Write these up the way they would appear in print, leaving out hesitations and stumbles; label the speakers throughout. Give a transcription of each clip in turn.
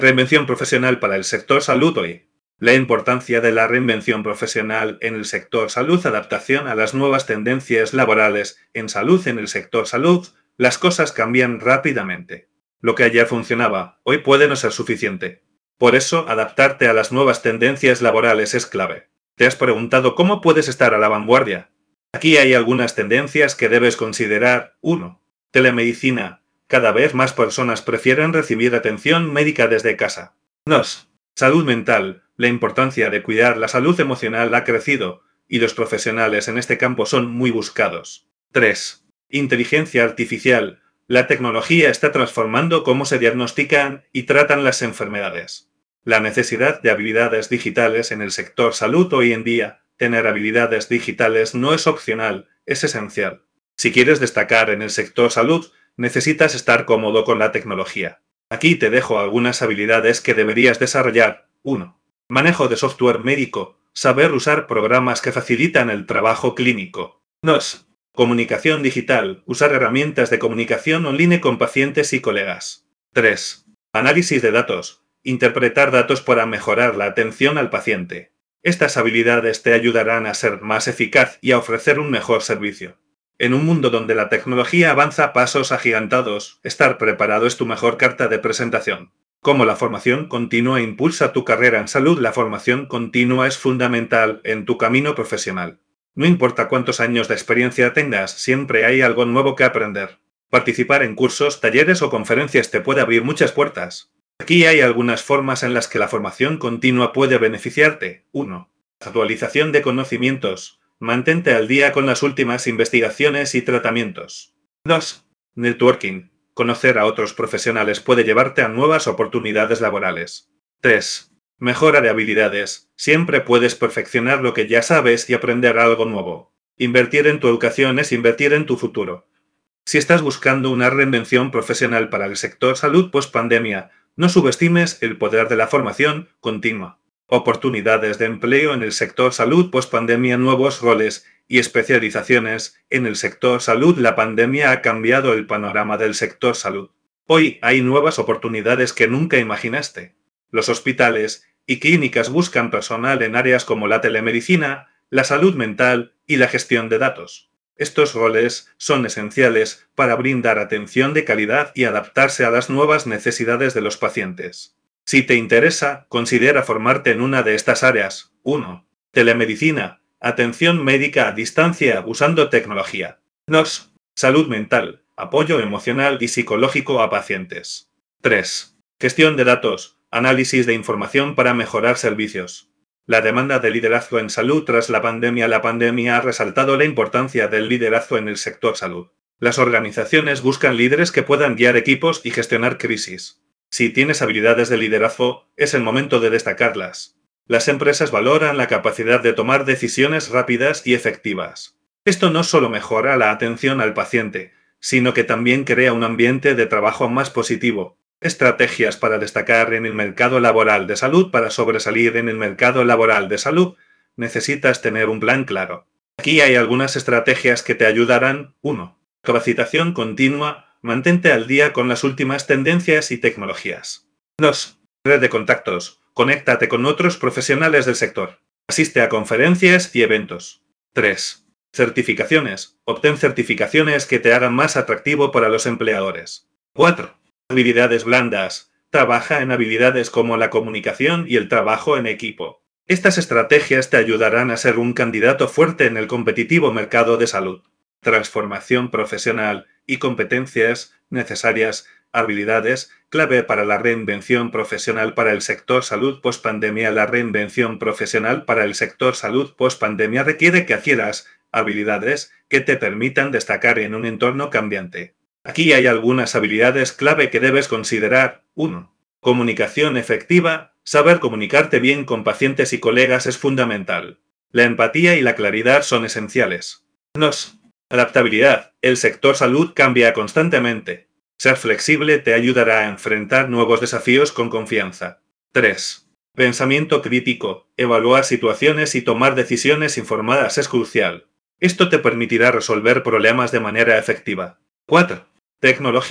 Speaker 1: Reinvención profesional para el sector salud hoy. La importancia de la reinvención profesional en el sector salud, adaptación a las nuevas tendencias laborales en salud. En el sector salud, las cosas cambian rápidamente. Lo que ayer funcionaba, hoy puede no ser suficiente. Por eso, adaptarte a las nuevas tendencias laborales es clave. ¿Te has preguntado cómo puedes estar a la vanguardia? Aquí hay algunas tendencias que debes considerar. 1. Telemedicina. Cada vez más personas prefieren recibir atención médica desde casa. 2. Salud mental. La importancia de cuidar la salud emocional ha crecido, y los profesionales en este campo son muy buscados. 3. Inteligencia artificial. La tecnología está transformando cómo se diagnostican y tratan las enfermedades. La necesidad de habilidades digitales en el sector salud hoy en día. Tener habilidades digitales no es opcional, es esencial. Si quieres destacar en el sector salud, necesitas estar cómodo con la tecnología. Aquí te dejo algunas habilidades que deberías desarrollar. 1. Manejo de software médico. Saber usar programas que facilitan el trabajo clínico. 2. Comunicación digital. Usar herramientas de comunicación online con pacientes y colegas. 3. Análisis de datos. Interpretar datos para mejorar la atención al paciente. Estas habilidades te ayudarán a ser más eficaz y a ofrecer un mejor servicio. En un mundo donde la tecnología avanza a pasos agigantados, estar preparado es tu mejor carta de presentación. Como la formación continua impulsa tu carrera en salud, la formación continua es fundamental en tu camino profesional. No importa cuántos años de experiencia tengas, siempre hay algo nuevo que aprender. Participar en cursos, talleres o conferencias te puede abrir muchas puertas. Aquí hay algunas formas en las que la formación continua puede beneficiarte. 1. Actualización de conocimientos. Mantente al día con las últimas investigaciones y tratamientos. 2. Networking. Conocer a otros profesionales puede llevarte a nuevas oportunidades laborales. 3. Mejora de habilidades. Siempre puedes perfeccionar lo que ya sabes y aprender algo nuevo. Invertir en tu educación es invertir en tu futuro. Si estás buscando una reinvención profesional para el sector salud post-pandemia, no subestimes el poder de la formación continua. Oportunidades de empleo en el sector salud post-pandemia, nuevos roles y especializaciones en el sector salud. La pandemia ha cambiado el panorama del sector salud. Hoy hay nuevas oportunidades que nunca imaginaste. Los hospitales y clínicas buscan personal en áreas como la telemedicina, la salud mental y la gestión de datos. Estos roles son esenciales para brindar atención de calidad y adaptarse a las nuevas necesidades de los pacientes. Si te interesa, considera formarte en una de estas áreas. 1. Telemedicina. Atención médica a distancia usando tecnología. 2. Salud mental. Apoyo emocional y psicológico a pacientes. 3. Gestión de datos. Análisis de información para mejorar servicios. La demanda de liderazgo en salud tras la pandemia ha resaltado la importancia del liderazgo en el sector salud. Las organizaciones buscan líderes que puedan guiar equipos y gestionar crisis. Si tienes habilidades de liderazgo, es el momento de destacarlas. Las empresas valoran la capacidad de tomar decisiones rápidas y efectivas. Esto no solo mejora la atención al paciente, sino que también crea un ambiente de trabajo más positivo. Estrategias para destacar en el mercado laboral de salud. Para sobresalir en el mercado laboral de salud, necesitas tener un plan claro. Aquí hay algunas estrategias que te ayudarán. 1. Capacitación continua. Mantente al día con las últimas tendencias y tecnologías. 2. Red de contactos. Conéctate con otros profesionales del sector. Asiste a conferencias y eventos. 3. Certificaciones. Obtén certificaciones que te hagan más atractivo para los empleadores. 4. Habilidades blandas. Trabaja en habilidades como la comunicación y el trabajo en equipo. Estas estrategias te ayudarán a ser un candidato fuerte en el competitivo mercado de salud. Transformación profesional y competencias necesarias. Habilidades clave para la reinvención profesional para el sector salud post-pandemia. La reinvención profesional para el sector salud post-pandemia requiere que adquieras habilidades que te permitan destacar en un entorno cambiante. Aquí hay algunas habilidades clave que debes considerar. 1. Comunicación efectiva. Saber comunicarte bien con pacientes y colegas es fundamental. La empatía y la claridad son esenciales. 2. Adaptabilidad. El sector salud cambia constantemente. Ser flexible te ayudará a enfrentar nuevos desafíos con confianza. 3. Pensamiento crítico. Evaluar situaciones y tomar decisiones informadas es crucial. Esto te permitirá resolver problemas de manera efectiva. 4. Tecnología.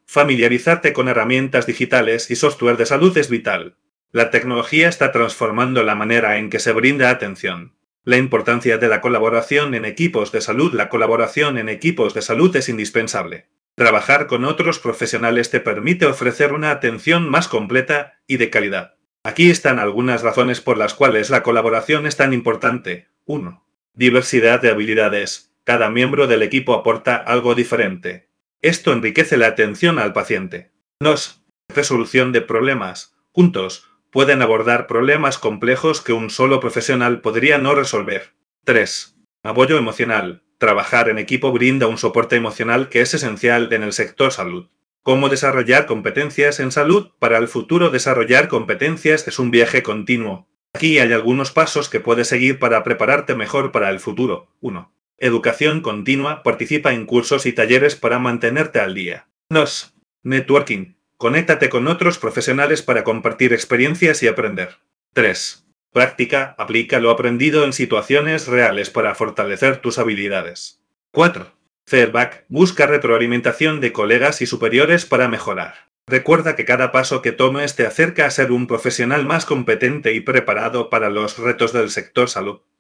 Speaker 1: Familiarizarte con herramientas digitales y software de salud es vital. La tecnología está transformando la manera en que se brinda atención. La importancia de la colaboración en equipos de salud. La colaboración en equipos de salud es indispensable. Trabajar con otros profesionales te permite ofrecer una atención más completa y de calidad. Aquí están algunas razones por las cuales la colaboración es tan importante. 1. Diversidad de habilidades. Cada miembro del equipo aporta algo diferente. Esto enriquece la atención al paciente. 2. Resolución de problemas. Juntos, pueden abordar problemas complejos que un solo profesional podría no resolver. 3. Apoyo emocional. Trabajar en equipo brinda un soporte emocional que es esencial en el sector salud. ¿Cómo desarrollar competencias en salud? Para el futuro, desarrollar competencias es un viaje continuo. Aquí hay algunos pasos que puedes seguir para prepararte mejor para el futuro. 1. Educación continua. Participa en cursos y talleres para mantenerte al día. 2. Networking. Conéctate con otros profesionales para compartir experiencias y aprender. 3. Práctica. Aplica lo aprendido en situaciones reales para fortalecer tus habilidades. 4. Feedback. Busca retroalimentación de colegas y superiores para mejorar. Recuerda que cada paso que tomes te acerca a ser un profesional más competente y preparado para los retos del sector salud.